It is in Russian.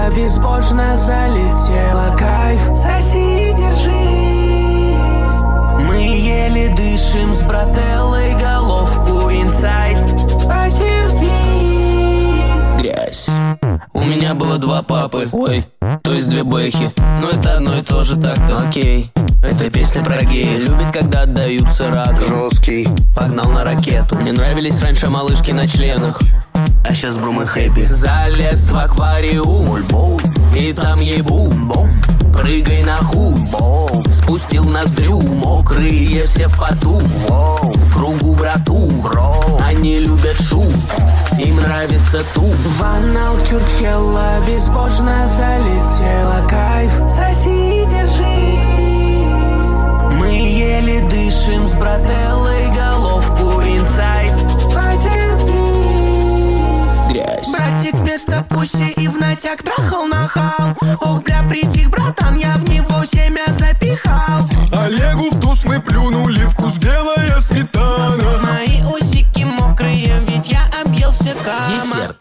тело безбожно залетело. Кайф, соси, держись. Мы еле дышим с брателлой, головку инсайд. Потерпи. Грязь. У меня было 2 папы, ой, то есть 2 бэхи. Но это одно и то же так-то. Окей, это песня про гея. Любит, когда отдаются раком. Жесткий. Погнал на ракету. Мне нравились раньше малышки на членах, а сейчас брум и хэппи. Залез в аквариум, Мой боу. и там ей бум. Бом. Прыгай на хуй. Бом. Спустил ноздрю, мокрые все в поту. Воу. В кругу брату, Бро. они любят шум, им нравится туф. Ванал чурчхелла безбожно залетела. Кайф, соси, держись. Мы еле дышим с брателлой, головку инсайд. Потерпи. Грязь. Братик вместо пуси и в натяг трахал нахал. Ох, бля, притих, братан, я в него семя запихал. Олегу в туз мы плюнули, вкус белая сметана. Мои усики мокрые, ведь я объелся кама. Десерт.